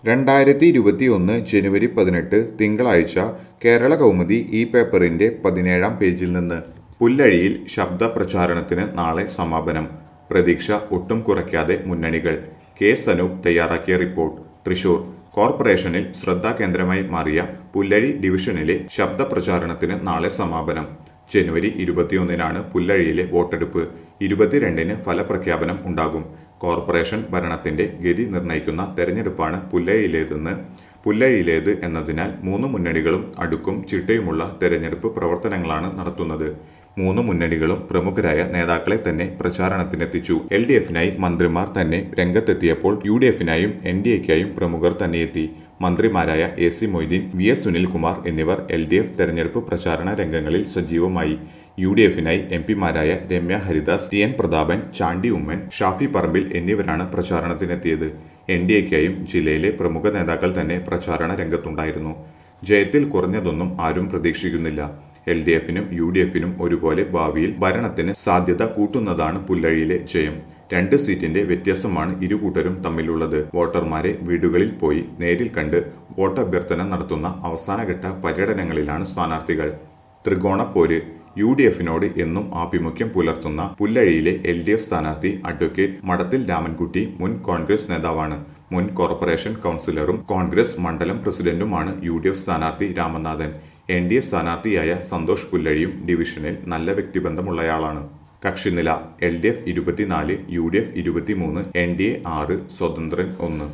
2021 ജനുവരി 18 തിങ്കളാഴ്ച കേരള കൗമുദി ഈ പേപ്പറിന്റെ 17-ാം പേജിൽ നിന്ന് പുല്ലഴിയിൽ ശബ്ദ പ്രചാരണത്തിന് നാളെ സമാപനം. പ്രതീക്ഷ ഒട്ടും കുറയ്ക്കാതെ മുന്നണികൾ. കെ സനൂപ് തയ്യാറാക്കിയ റിപ്പോർട്ട്. തൃശൂർ കോർപ്പറേഷനിൽ ശ്രദ്ധാകേന്ദ്രമായി മാറിയ പുല്ലഴി ഡിവിഷനിലെ ശബ്ദ പ്രചാരണത്തിന് നാളെ സമാപനം. ജനുവരി 21-നാണ് പുല്ലഴിയിലെ വോട്ടെടുപ്പ്. 22-ന് ഫലപ്രഖ്യാപനം ഉണ്ടാകും. കോർപ്പറേഷൻ ഭരണത്തിന്റെ ഗതി നിർണയിക്കുന്ന തെരഞ്ഞെടുപ്പാണ് പുല്ലഴിയിലേത് എന്നതിനാൽ മൂന്ന് മുന്നണികളും അടുക്കും ചിട്ടയുമുള്ള തെരഞ്ഞെടുപ്പ് പ്രവർത്തനങ്ങളാണ് നടത്തുന്നത്. മൂന്ന് മുന്നണികളും പ്രമുഖരായ നേതാക്കളെ തന്നെ പ്രചാരണത്തിനെത്തിച്ചു. LDF-നായി മന്ത്രിമാർ തന്നെ രംഗത്തെത്തിയപ്പോൾ UDF-നായും NDA-യ്ക്കായും പ്രമുഖർ തന്നെയെത്തി. മന്ത്രിമാരായ AC മൊയ്തീൻ, VS സുനിൽകുമാർ എന്നിവർ LDF തെരഞ്ഞെടുപ്പ് പ്രചാരണ രംഗങ്ങളിൽ സജീവമായി. UDF-നായി MP-മാരായ രമ്യ ഹരിദാസ്, TN പ്രതാപൻ, ചാണ്ടി ഉമ്മൻ, ഷാഫി പറമ്പിൽ എന്നിവരാണ് പ്രചാരണത്തിനെത്തിയത്. NDA-യ്ക്കായും ജില്ലയിലെ പ്രമുഖ നേതാക്കൾ തന്നെ പ്രചാരണ രംഗത്തുണ്ടായിരുന്നു. ജയത്തിൽ കുറഞ്ഞതൊന്നും ആരും പ്രതീക്ഷിക്കുന്നില്ല. LDF-നും UDF-നും ഒരുപോലെ ഭാവിയിൽ ഭരണത്തിന് സാധ്യത കൂട്ടുന്നതാണ് പുല്ലഴിയിലെ ജയം. 2 സീറ്റിന്റെ വ്യത്യാസമാണ് ഇരുകൂട്ടരും തമ്മിലുള്ളത്. വോട്ടർമാരെ വീടുകളിൽ പോയി നേരിൽ കണ്ട് വോട്ടഭ്യർത്ഥന നടത്തുന്ന അവസാനഘട്ട പര്യടനങ്ങളിലാണ് സ്ഥാനാർത്ഥികൾ. ത്രികോണപ്പോര്. UDF-നോട് എന്നും ആഭിമുഖ്യം പുലർത്തുന്ന പുല്ലഴിയിലെ LDF സ്ഥാനാർത്ഥി അഡ്വക്കേറ്റ് മഠത്തിൽ രാമൻകുട്ടി മുൻ കോൺഗ്രസ് നേതാവാണ്. മുൻ കോർപ്പറേഷൻ കൗൺസിലറും കോൺഗ്രസ് മണ്ഡലം പ്രസിഡന്റുമാണ് UDF സ്ഥാനാർത്ഥി രാമനാഥൻ. NDA സ്ഥാനാർത്ഥിയായ സന്തോഷ് പുല്ലഴിയും ഡിവിഷനിൽ നല്ല വ്യക്തിബന്ധമുള്ളയാളാണ്. കക്ഷിനില: LDF 24, UDF 23, NDA 6, സ്വതന്ത്രൻ 1.